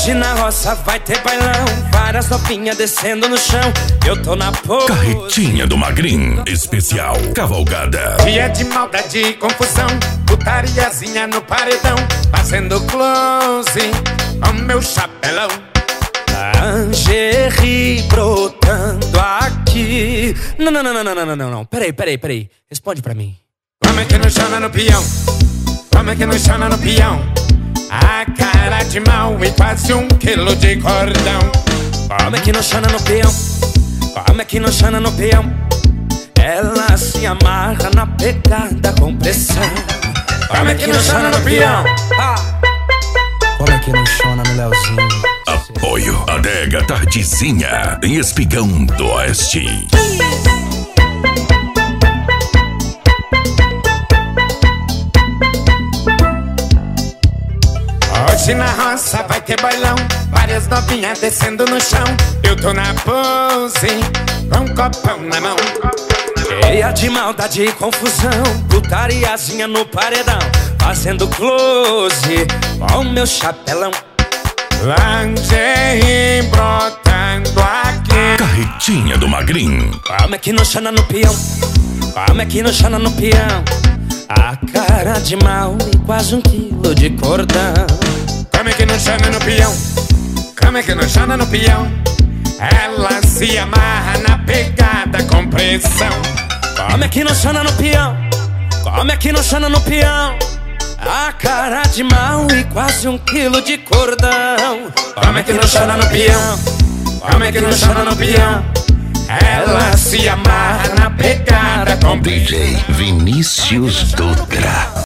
Hoje na roça vai ter bailão, várias novinhas descendo no chão. Eu tô na pose. Carretinha do Magrin, especial Cavalgada. Dia de maldade e confusão, putariazinha no paredão, fazendo close com meu chapelão. Lingerie brotando aqui. Não. Peraí. Responde pra mim. Como é que não chama no peão? Como é que não chama no peão? A cara de mal e quase 1 quilo de cordão. Como é que não chama no peão? Como é que não chama no peão? Ela se amarra na pegada com pressão. Como é que não chama no peão? Como é que não chama no Leozinho? Apoio Adega Tardezinha, em Espigão do Oeste. Hoje na roça vai ter bailão, várias novinhas descendo no chão. Eu tô na pose, com um copão na mão. Cheia de maldade e confusão, putariazinha no paredão, fazendo close com meu chapelão. Lingerie brotando aqui. Carretinha do Magrin. Como é que não chama no peão? Como é que não chama no peão? A cara de mal e quase 1 quilo de cordão. Como é que não chama no peão? Como é que não chama no peão? Ela se amarra na pegada com pressão. Como é que não chama no peão? Como é que não chama no peão? A cara de mal e quase 1 quilo de cordão. Como é que não chama no peão? Como é que não chama no peão? Ela se amarra na pegada com DJ Vinícius Dutra.